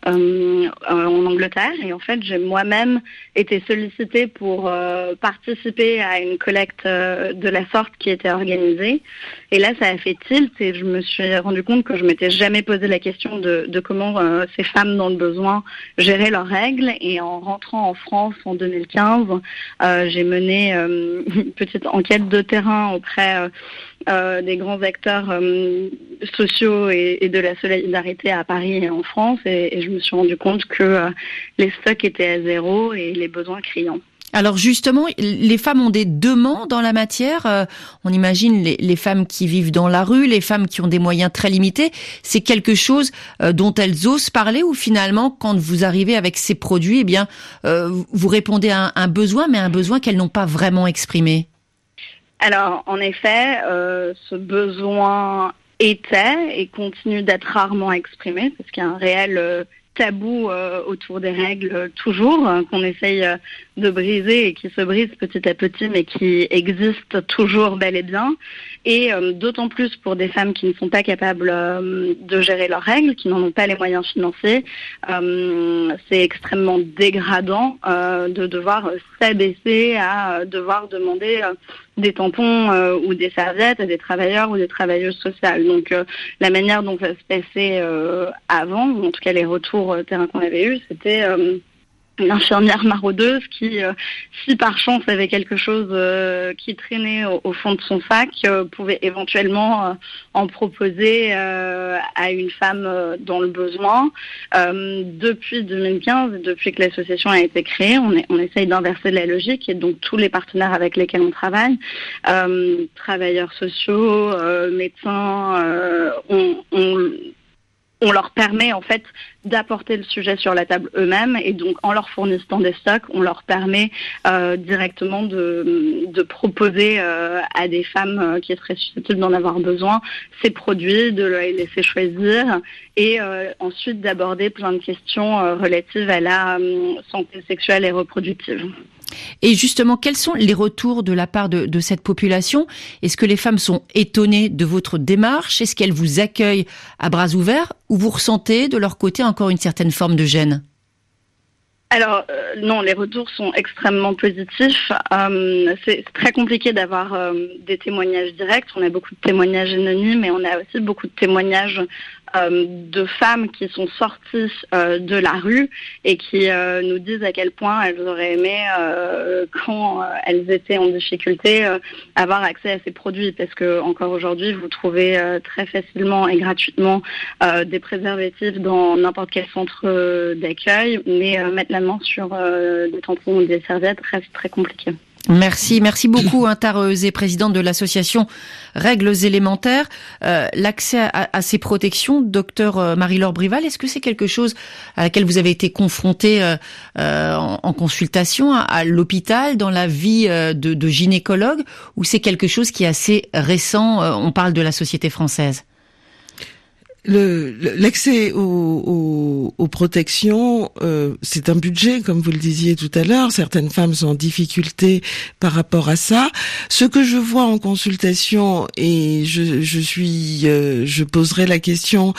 en Angleterre. Et en fait, j'ai moi-même été sollicitée pour participer à une collecte de la sorte qui était organisée. Et là, ça a fait tilt et je me suis rendu compte que je m'étais jamais posé la question de comment ces femmes dans le besoin géraient leurs règles. Et en rentrant en France en 2015, j'ai mené une petite enquête de terrain auprès des grands acteurs sociaux et de la solidarité à Paris et en France, et je me suis rendu compte que les stocks étaient à zéro et les besoins criants. Alors justement, les femmes ont des demandes en la matière. On imagine les femmes qui vivent dans la rue, les femmes qui ont des moyens très limités. C'est quelque chose dont elles osent parler, ou finalement, quand vous arrivez avec ces produits, eh bien, vous répondez à un besoin, mais un besoin qu'elles n'ont pas vraiment exprimé? Alors, en effet, ce besoin était et continue d'être rarement exprimé, parce qu'il y a un réel tabou autour des règles toujours, qu'on essaye de briser et qui se brise petit à petit, mais qui existe toujours bel et bien. Et d'autant plus pour des femmes qui ne sont pas capables de gérer leurs règles, qui n'en ont pas les moyens financiers, c'est extrêmement dégradant de devoir s'abaisser à devoir demander des tampons ou des serviettes à des travailleurs ou des travailleuses sociales. Donc la manière dont ça se passait avant, ou en tout cas les retours terrain qu'on avait eus, c'était l'infirmière maraudeuse qui, si par chance avait quelque chose qui traînait au fond de son sac, pouvait éventuellement en proposer à une femme dans le besoin. Depuis 2015, depuis que l'association a été créée, on essaye d'inverser la logique, et donc tous les partenaires avec lesquels on travaille, travailleurs sociaux, médecins, on leur permet en fait d'apporter le sujet sur la table eux-mêmes, et donc en leur fournissant des stocks, on leur permet directement de proposer à des femmes qui seraient susceptibles d'en avoir besoin ces produits, de les laisser choisir, et ensuite d'aborder plein de questions relatives à la santé sexuelle et reproductive. Et justement, quels sont les retours de la part de cette population? Est-ce que les femmes sont étonnées de votre démarche? Est-ce qu'elles vous accueillent à bras ouverts, ou vous ressentez de leur côté encore une certaine forme de gêne? Alors non, les retours sont extrêmement positifs. C'est très compliqué d'avoir des témoignages directs. On a beaucoup de témoignages anonymes, et on a aussi beaucoup de témoignages de femmes qui sont sorties de la rue et qui nous disent à quel point elles auraient aimé, quand elles étaient en difficulté, avoir accès à ces produits, parce que encore aujourd'hui, vous trouvez très facilement et gratuitement des préservatifs dans n'importe quel centre d'accueil, mais mettre la main sur des tampons ou des serviettes reste très compliqué. Merci beaucoup, Tarezé, présidente de l'association Règles élémentaires. L'accès à ces protections, docteur Marie-Laure Brival, est-ce que c'est quelque chose à laquelle vous avez été confrontée en consultation à l'hôpital, dans la vie de gynécologue, ou c'est quelque chose qui est assez récent, on parle de la société française? L'accès aux protections, c'est un budget, comme vous le disiez tout à l'heure. Certaines femmes sont en difficulté par rapport à ça. Ce que je vois en consultation, et je poserai la question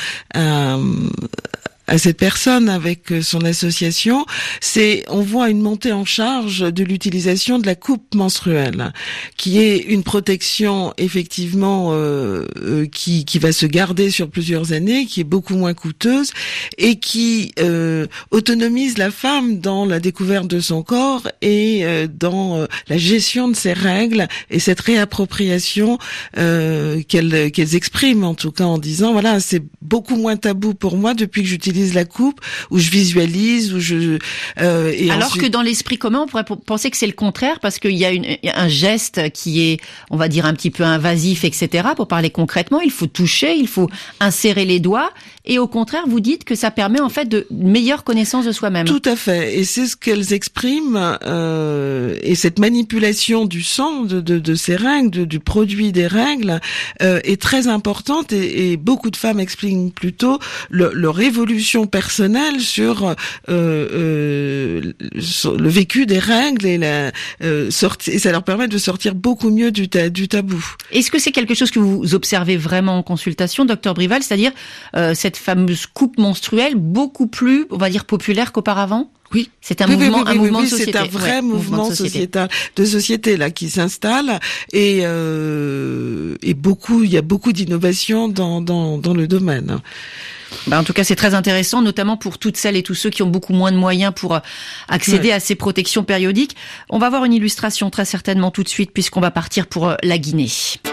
à cette personne avec son association, on voit une montée en charge de l'utilisation de la coupe menstruelle, qui est une protection effectivement qui va se garder sur plusieurs années, qui est beaucoup moins coûteuse et qui autonomise la femme dans la découverte de son corps et dans la gestion de ses règles, et cette réappropriation qu'elles expriment, en tout cas en disant voilà, c'est beaucoup moins tabou pour moi depuis que j'utilise la coupe, où je visualise, où alors que dans l'esprit commun, on pourrait penser que c'est le contraire, parce qu'il y a un geste qui est, on va dire, un petit peu invasif, etc. Pour parler concrètement, il faut toucher, il faut insérer les doigts, et au contraire, vous dites que ça permet en fait de meilleure connaissance de soi-même. Tout à fait, et c'est ce qu'elles expriment, et cette manipulation du sang, de ces règles, du produit des règles, est très importante, et beaucoup de femmes expriment plutôt leur évolution personnelle sur le vécu des règles, et et ça leur permet de sortir beaucoup mieux du tabou. Est-ce que c'est quelque chose que vous observez vraiment en consultation, docteur Brival, c'est-à-dire cette fameuse coupe menstruelle beaucoup plus, on va dire, populaire qu'aupalement? Oui, c'est un mouvement de société. C'est un vrai mouvement de société là qui s'installe, et il y a beaucoup d'innovations dans le domaine. En tout cas, c'est très intéressant, notamment pour toutes celles et tous ceux qui ont beaucoup moins de moyens pour accéder à ces protections périodiques. On va voir une illustration très certainement tout de suite, puisqu'on va partir pour la Guinée.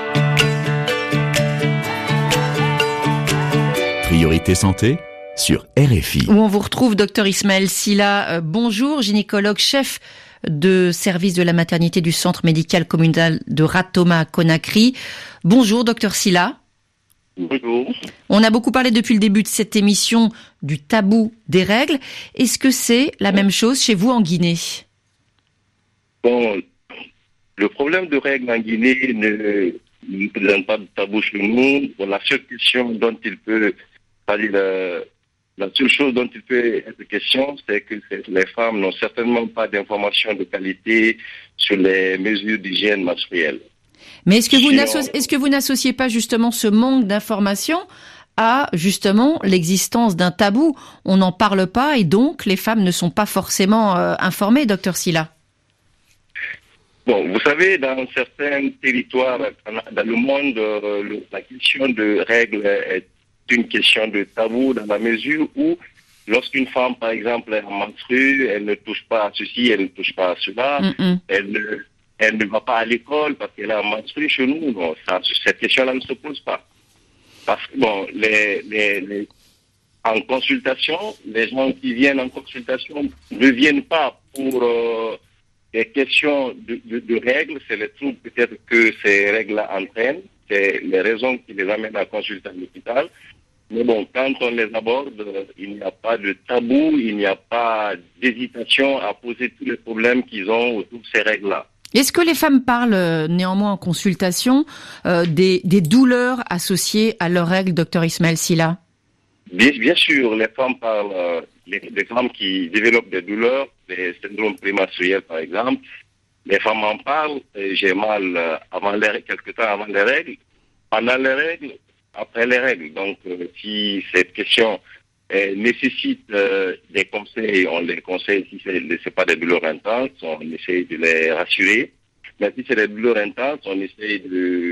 Priorité santé sur RFI. Où on vous retrouve, docteur Ismaël Sylla. Bonjour, gynécologue, chef de service de la maternité du centre médical communal de Ratoma à Conakry. Bonjour, docteur Sylla. Bonjour. On a beaucoup parlé depuis le début de cette émission du tabou des règles. Est-ce que c'est la même chose chez vous en Guinée? Bon, le problème de règles en Guinée ne présente pas de tabou chez nous. Bon, la seule question dont il peut, la seule chose dont il peut être question, c'est que les femmes n'ont certainement pas d'informations de qualité sur les mesures d'hygiène menstruelle. Mais est-ce que vous n'associez pas justement ce manque d'information à justement l'existence d'un tabou? On n'en parle pas et donc les femmes ne sont pas forcément informées, docteur Sylla. Bon, vous savez, dans certains territoires dans le monde, la question de règles est une question de tabou, dans la mesure où lorsqu'une femme, par exemple, est menstrue, elle ne touche pas à ceci, elle ne touche pas à cela, elle ne va pas à l'école parce qu'elle a menstrué. Chez nous, non, cette question-là ne se pose pas. Parce que, bon, en consultation, les gens qui viennent en consultation ne viennent pas pour des questions de règles, c'est les troubles peut-être que ces règles-là entraînent, c'est les raisons qui les amènent à consulter à l'hôpital. Mais bon, quand on les aborde, il n'y a pas de tabou, il n'y a pas d'hésitation à poser tous les problèmes qu'ils ont autour de ces règles-là. Est-ce que les femmes parlent néanmoins en consultation des douleurs associées à leurs règles, docteur Ismaël Sylla? Bien sûr, les femmes parlent, les femmes qui développent des douleurs, des syndromes prémenstruels par exemple, les femmes en parlent. J'ai mal quelque temps avant les règles, pendant les règles, après les règles. Donc, si cette question nécessite des conseils, on les conseille. Si c'est pas des douleurs intenses, on essaye de les rassurer. Mais si c'est des douleurs intenses, on essaye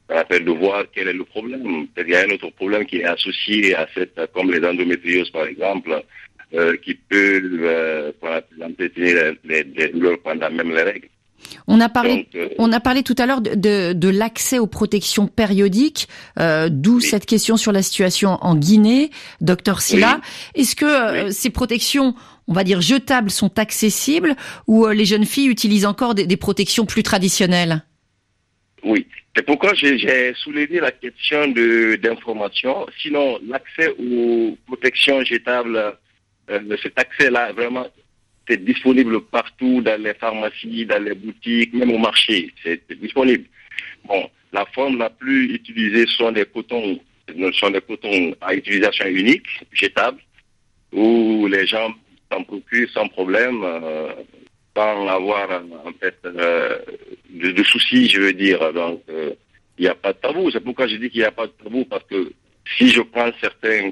de voir quel est le problème. Peut-être qu'il y a un autre problème qui est associé à comme les endométrioses par exemple, qui peuvent entretenir les douleurs pendant même les règles. On a parlé tout à l'heure de l'accès aux protections périodiques, d'où cette question sur la situation en Guinée, Dr Sylla. Oui. Est-ce que ces protections, on va dire jetables, sont accessibles ou les jeunes filles utilisent encore des protections plus traditionnelles? Oui, c'est pourquoi j'ai soulevé la question d'information. Sinon, l'accès aux protections jetables, cet accès-là, vraiment, c'est disponible partout, dans les pharmacies, dans les boutiques, même au marché. C'est disponible. Bon, la forme la plus utilisée sont des cotons à utilisation unique, jetables, où les gens s'en procurent sans problème, sans avoir en fait de soucis, je veux dire. Donc, il n'y a pas de tabou. C'est pourquoi je dis qu'il n'y a pas de tabou, parce que si je prends certains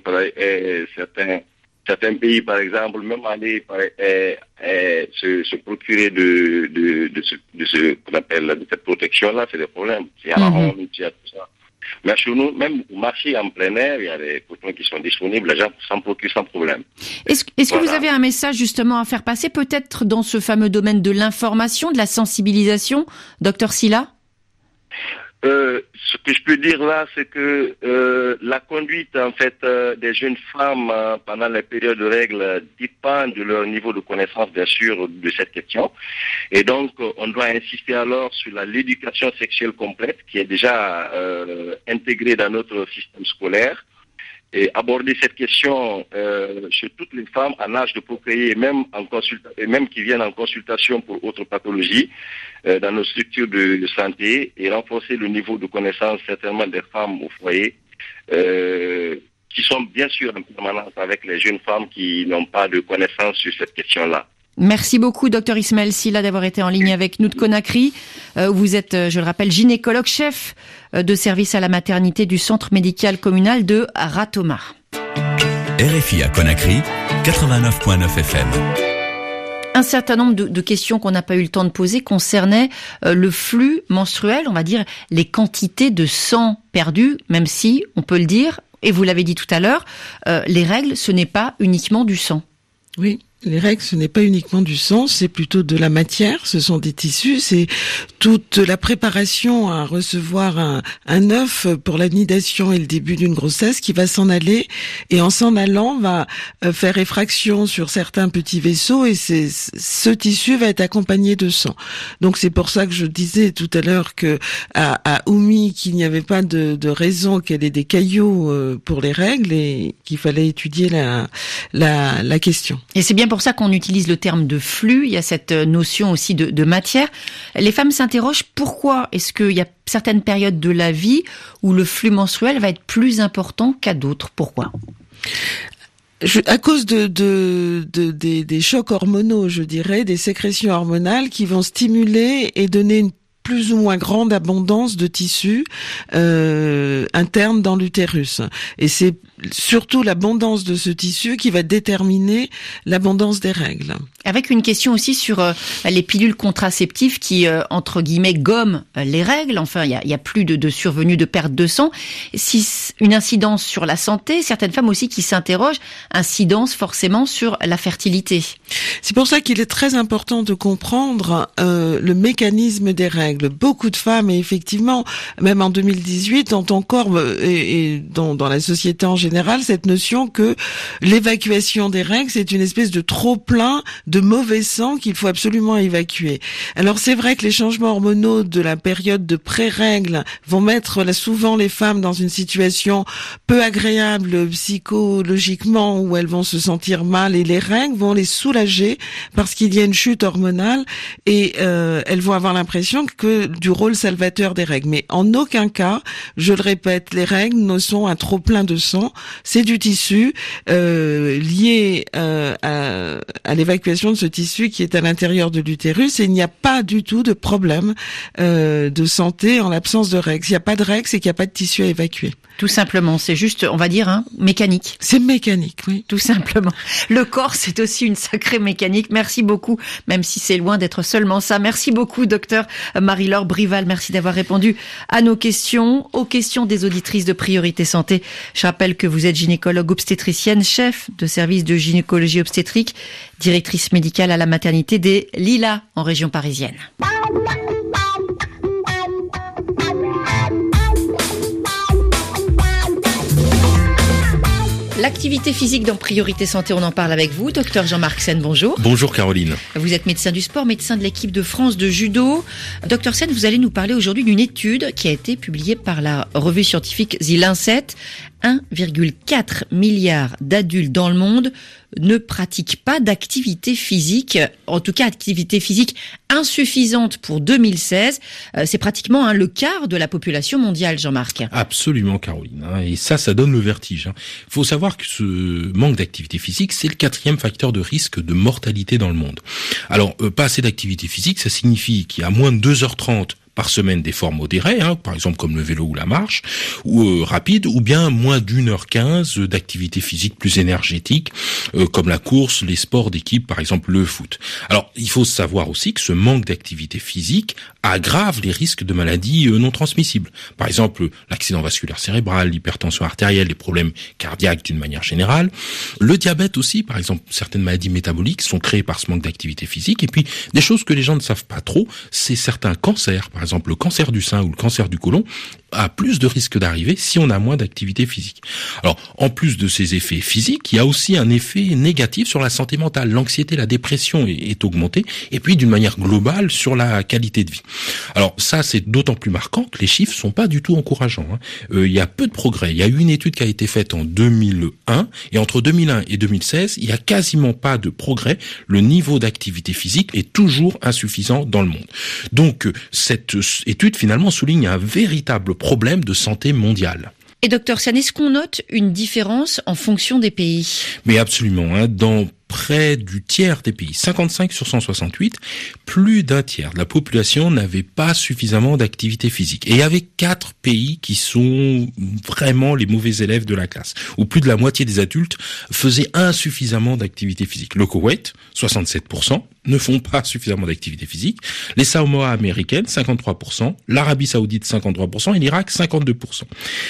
pays, par exemple, même aller se procurer de ce qu'on appelle de cette protection-là, c'est des problèmes. Il y a la honte, il y a tout ça. Mais chez nous, même au marché en plein air, il y a des cotons qui sont disponibles, les gens s'en procurent sans problème. Est-ce que vous avez un message justement à faire passer, peut-être dans ce fameux domaine de l'information, de la sensibilisation, Dr Sylla? Ce que je peux dire là, c'est que la conduite en fait des jeunes femmes pendant les périodes de règles dépend de leur niveau de connaissance, bien sûr, de cette question. Et donc, on doit insister alors sur l'éducation sexuelle complète qui est déjà intégrée dans notre système scolaire. Et aborder cette question chez toutes les femmes en âge de procréer, même qui viennent en consultation pour autres pathologies dans nos structures de santé, et renforcer le niveau de connaissance certainement des femmes au foyer, qui sont bien sûr en permanence avec les jeunes femmes qui n'ont pas de connaissance sur cette question-là. Merci beaucoup, Dr Ismaël Sylla, d'avoir été en ligne avec nous de Conakry. Vous êtes, je le rappelle, gynécologue chef de service à la maternité du centre médical communal de Ratoma. RFI à Conakry, 89.9 FM. Un certain nombre de questions qu'on n'a pas eu le temps de poser concernaient le flux menstruel, on va dire les quantités de sang perdues, même si, on peut le dire, et vous l'avez dit tout à l'heure, les règles, ce n'est pas uniquement du sang. Oui. Les règles, ce n'est pas uniquement du sang, c'est plutôt de la matière, ce sont des tissus, c'est toute la préparation à recevoir un œuf pour l'anidation et le début d'une grossesse qui va s'en aller, et en s'en allant va faire effraction sur certains petits vaisseaux, et ce tissu va être accompagné de sang. Donc c'est pour ça que je disais tout à l'heure que à Oumi qu'il n'y avait pas de raison qu'elle ait des caillots pour les règles, et qu'il fallait étudier la question. Et c'est bien pour ça qu'on utilise le terme de flux, il y a cette notion aussi de matière. Les femmes s'interrogent pourquoi est-ce qu'il y a certaines périodes de la vie où le flux menstruel va être plus important qu'à d'autres. Pourquoi ? À cause des chocs hormonaux, je dirais, des sécrétions hormonales qui vont stimuler et donner une plus ou moins grande abondance de tissus internes dans l'utérus. Et c'est surtout l'abondance de ce tissu qui va déterminer l'abondance des règles. Avec une question aussi sur les pilules contraceptives qui, entre guillemets, gomment les règles. Enfin, il y a plus de survenue de perte de sang. Si une incidence sur la santé, certaines femmes aussi qui s'interrogent, incidence forcément sur la fertilité. C'est pour ça qu'il est très important de comprendre le mécanisme des règles. Beaucoup de femmes, et effectivement, même en 2018, ont encore, et dans la société en général, cette notion que l'évacuation des règles, c'est une espèce de trop-plein de mauvais sang qu'il faut absolument évacuer. Alors c'est vrai que les changements hormonaux de la période de pré-règles vont mettre souvent les femmes dans une situation peu agréable psychologiquement, où elles vont se sentir mal, et les règles vont les soulager parce qu'il y a une chute hormonale, et elles vont avoir l'impression que du rôle salvateur des règles. Mais en aucun cas, je le répète, les règles ne sont un trop-plein de sang, c'est du tissu lié à l'évacuation de ce tissu qui est à l'intérieur de l'utérus, et il n'y a pas du tout de problème de santé en l'absence de règles. S'il n'y a pas de règles, c'est qu'il n'y a pas de tissu à évacuer. Tout simplement, c'est juste, on va dire, mécanique. C'est mécanique, oui. Tout simplement. Le corps, c'est aussi une sacrée mécanique. Merci beaucoup, même si c'est loin d'être seulement ça. Merci beaucoup, docteur Marie-Laure Brival. Merci d'avoir répondu à nos questions, aux questions des auditrices de Priorité Santé. Je rappelle que vous êtes gynécologue obstétricienne, chef de service de gynécologie obstétrique, directrice médicale à la maternité des Lilas en région parisienne. L'activité physique dans Priorité Santé, on en parle avec vous, docteur Jean-Marc Sen, bonjour. Bonjour Caroline. Vous êtes médecin du sport, médecin de l'équipe de France de judo. Docteur Sen, vous allez nous parler aujourd'hui d'une étude qui a été publiée par la revue scientifique The Lancet. 1,4 milliard d'adultes dans le monde ne pratiquent pas d'activité physique, en tout cas activité physique insuffisante pour 2016. C'est pratiquement le quart de la population mondiale, Jean-Marc. Absolument Caroline, et ça donne le vertige. Il faut savoir que ce manque d'activité physique, c'est le 4e facteur de risque de mortalité dans le monde. Alors, pas assez d'activité physique, ça signifie qu'il y a moins de 2h30 par semaine d'efforts modérés, par exemple comme le vélo ou la marche, ou rapide, ou bien moins d'1h15 d'activité physique plus énergétique, comme la course, les sports d'équipe, par exemple le foot. Alors, il faut savoir aussi que ce manque d'activité physique aggrave les risques de maladies non transmissibles. Par exemple, l'accident vasculaire cérébral, l'hypertension artérielle, les problèmes cardiaques d'une manière générale. Le diabète aussi, par exemple, certaines maladies métaboliques sont créées par ce manque d'activité physique. Et puis, des choses que les gens ne savent pas trop, c'est certains cancers, par exemple le cancer du sein ou le cancer du côlon, a plus de risques d'arriver si on a moins d'activité physique. Alors, en plus de ces effets physiques, il y a aussi un effet négatif sur la santé mentale. L'anxiété, la dépression est augmentée, et puis d'une manière globale sur la qualité de vie. Alors ça, c'est d'autant plus marquant que les chiffres sont pas du tout encourageants. Il y a peu de progrès. Il y a eu une étude qui a été faite en 2001, et entre 2001 et 2016, il y a quasiment pas de progrès. Le niveau d'activité physique est toujours insuffisant dans le monde. Donc, cette étude, finalement, souligne un véritable problème de santé mondiale. Et docteur Sen, est-ce qu'on note une différence en fonction des pays ? Mais absolument, dans près du tiers des pays, 55 sur 168, plus d'un tiers de la population n'avait pas suffisamment d'activité physique. Et il y avait 4 pays qui sont vraiment les mauvais élèves de la classe, où plus de la moitié des adultes faisaient insuffisamment d'activité physique. Le Koweït, 67%, ne font pas suffisamment d'activité physique. Les Samoa américaines, 53%, l'Arabie Saoudite, 53%, et l'Irak, 52%.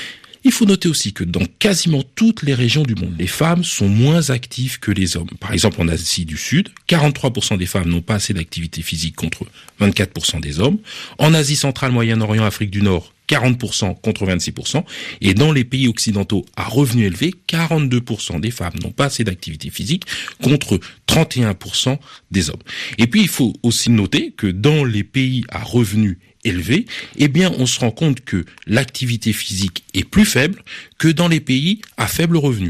Il faut noter aussi que dans quasiment toutes les régions du monde, les femmes sont moins actives que les hommes. Par exemple, en Asie du Sud, 43% des femmes n'ont pas assez d'activité physique contre 24% des hommes. En Asie centrale, Moyen-Orient, Afrique du Nord, 40% contre 26%. Et dans les pays occidentaux à revenus élevés, 42% des femmes n'ont pas assez d'activité physique contre 31% des hommes. Et puis, il faut aussi noter que dans les pays à revenus élevés, on se rend compte que l'activité physique est plus faible que dans les pays à faible revenu.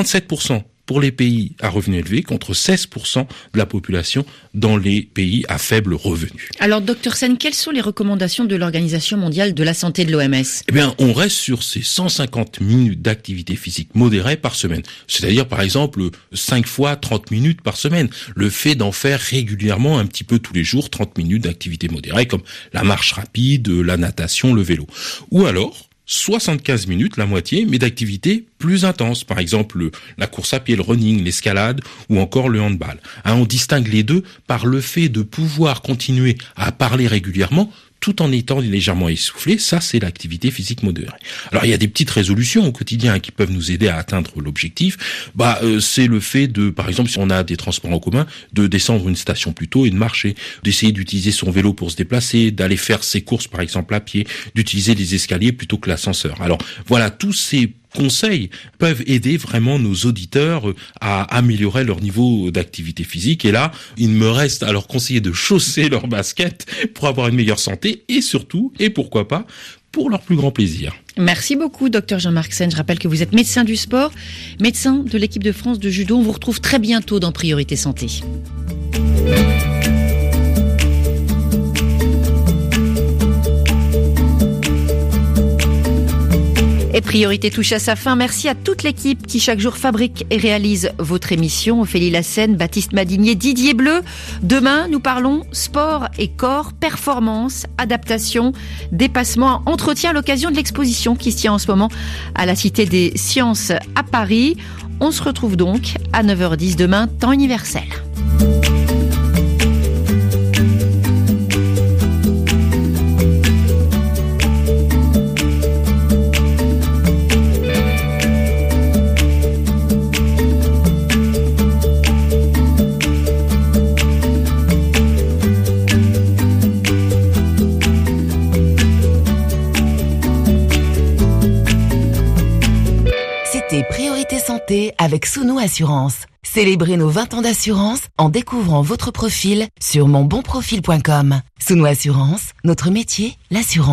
37% pour les pays à revenus élevés contre 16% de la population dans les pays à faible revenu. Alors, docteur Sen, quelles sont les recommandations de l'Organisation mondiale de la santé de l'OMS ? On reste sur ces 150 minutes d'activité physique modérée par semaine. C'est-à-dire, par exemple, 5 fois 30 minutes par semaine. Le fait d'en faire régulièrement, un petit peu tous les jours, 30 minutes d'activité modérée, comme la marche rapide, la natation, le vélo. Ou alors, 75 minutes, la moitié, mais d'activités plus intenses. Par exemple, la course à pied, le running, l'escalade ou encore le handball. On distingue les deux par le fait de pouvoir continuer à parler régulièrement tout en étant légèrement essoufflé. Ça, c'est l'activité physique modérée. Alors, il y a des petites résolutions au quotidien qui peuvent nous aider à atteindre l'objectif. C'est le fait de, par exemple, si on a des transports en commun, de descendre une station plus tôt et de marcher, d'essayer d'utiliser son vélo pour se déplacer, d'aller faire ses courses, par exemple, à pied, d'utiliser les escaliers plutôt que l'ascenseur. Alors, voilà, tous ces conseils peuvent aider vraiment nos auditeurs à améliorer leur niveau d'activité physique. Et là, il me reste à leur conseiller de chausser leurs baskets pour avoir une meilleure santé et surtout, et pourquoi pas, pour leur plus grand plaisir. Merci beaucoup, docteur Jean-Marc Sen. Je rappelle que vous êtes médecin du sport, médecin de l'équipe de France de judo. On vous retrouve très bientôt dans Priorité Santé. Et Priorité touche à sa fin. Merci à toute l'équipe qui chaque jour fabrique et réalise votre émission. Ophélie Lassène, Baptiste Madinier, Didier Bleu. Demain, nous parlons sport et corps, performance, adaptation, dépassement, entretien à l'occasion de l'exposition qui se tient en ce moment à la Cité des Sciences à Paris. On se retrouve donc à 9h10 demain, temps universel. Priorité Santé avec Sounou Assurance. Célébrez nos 20 ans d'assurance en découvrant votre profil sur monbonprofil.com. Sounou Assurance, notre métier, l'assurance.